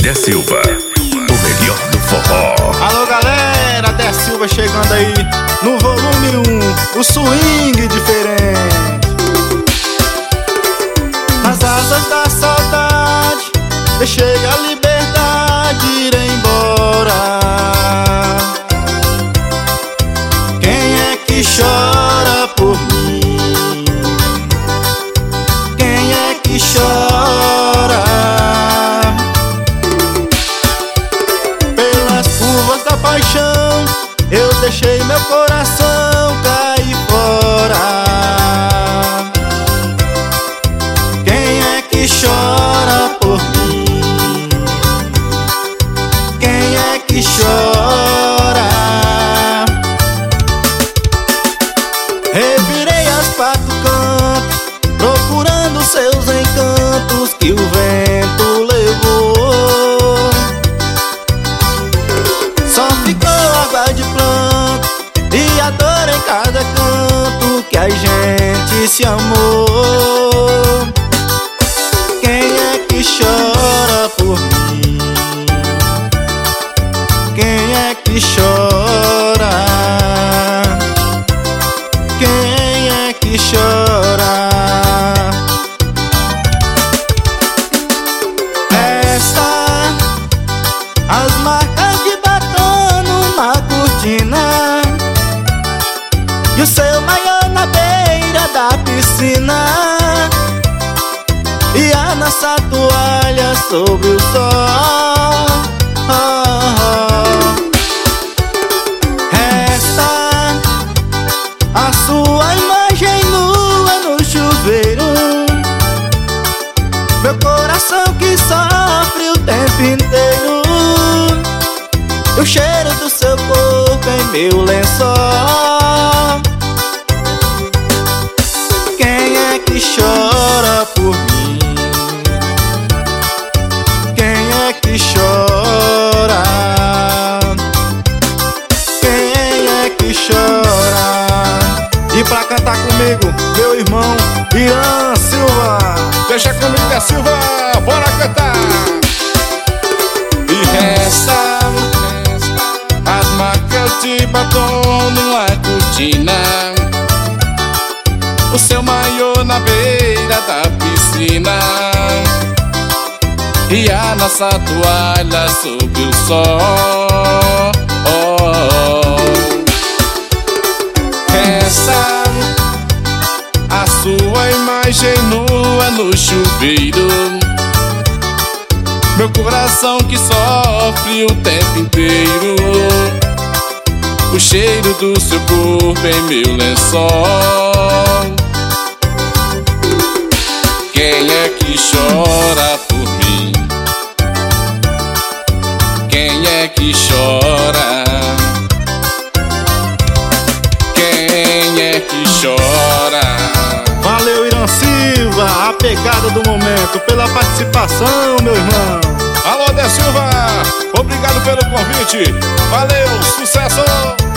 Dé Silva, o melhor do forró. Alô galera, Dé Silva chegando aí no volume 1, o swing diferente. Nas asas da saudade, deixei a liberdade ir embora. Quem é que chora por mim? Quem é que chora? Pelas curvas da paixão, eu deixei meu coração cair fora. Quem é que chora por mim? Quem é que chora? Revirei as quatro cantos, procurando seus encantos que o vento levou. Só ficou água de pranto e a dor em cada canto que a gente se amou. Quem é que chora por mim? Quem é que chora? Quem é que chora? Resta as marcas de batom numa cortina e o seu maiô na beira da piscina, e a nossa toalha sobre o sol. Resta a sua imagem nua no chuveiro, meu coração que sofre o tempo inteiro, o cheiro do seu corpo em meu lençol. Quem é que chora por mim? Quem é que chora? Quem é que chora? E pra cantar comigo, meu irmão Irã Silva. Deixa comigo, Dé Silva, bora cantar. E resta as marcas de batom numa cortina, o seu maiô na beira da piscina, e a nossa toalha sob o sol. Resta a sua imagem nua no chuveiro, meu coração que sofre o tempo inteiro, o cheiro do seu corpo em meu lençol. Quem é que chora por mim? Quem é que chora? Quem é que chora? Valeu, Irã Silva, a pegada do momento, pela participação, meu irmão. Alô, Dé Silva, obrigado pelo convite. Valeu, sucesso!